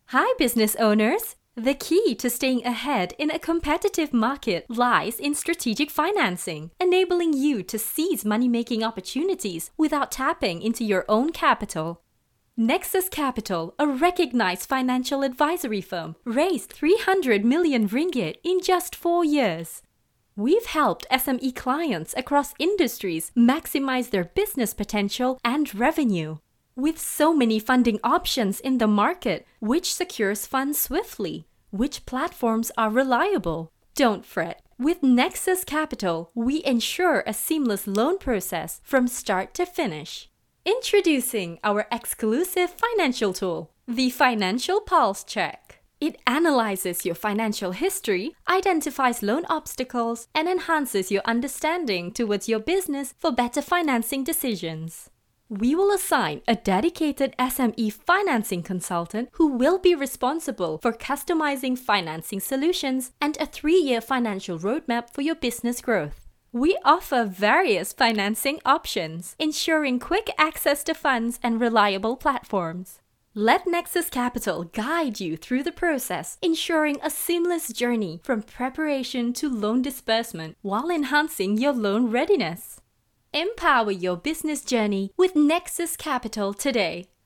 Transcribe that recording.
Hi, business owners! The key to staying ahead in a competitive market lies in strategic financing, enabling you to seize money-making opportunities without tapping into your own capital. Nexus Capital, a recognized financial advisory firm, raised 300 million ringgit in just 4 years. We've helped SME clients across industries maximize their business potential and revenue. With so many funding options in the market, which secures funds swiftly? Which platforms are reliable? Don't fret. With Nexus Capital, we ensure a seamless loan process from start to finish. Introducing our exclusive financial tool, the Financial Pulse Check. It analyzes your financial history, identifies loan obstacles, and enhances your understanding towards your business for better financing decisions. We will assign a dedicated SME financing consultant who will be responsible for customizing financing solutions and a 3-year financial roadmap for your business growth. We offer various financing options, ensuring quick access to funds and reliable platforms. Let Nexus Capital guide you through the process, ensuring a seamless journey from preparation to loan disbursement while enhancing your loan readiness. Empower your business journey with Nexus Capital today.